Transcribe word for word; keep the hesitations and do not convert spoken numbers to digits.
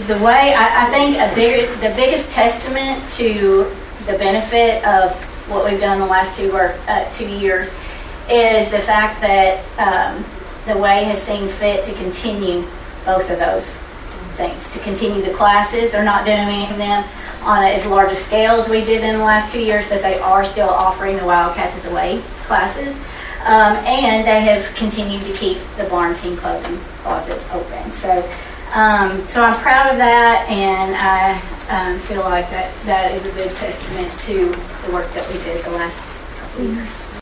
the way I, I think a bigger, the biggest testament to the benefit of what we've done the last two or uh, two years is the fact that um, the way has seen fit to continue both of those things, to continue the classes. They're not doing them on a, as large a scale as we did in the last two years, but they are still offering the Wildcats at the Way classes. Um, and they have continued to keep the Barn Teen Clothing Closet open. So um, so I'm proud of that, and I um, feel like that, that is a big testament to the work that we did the last couple of years.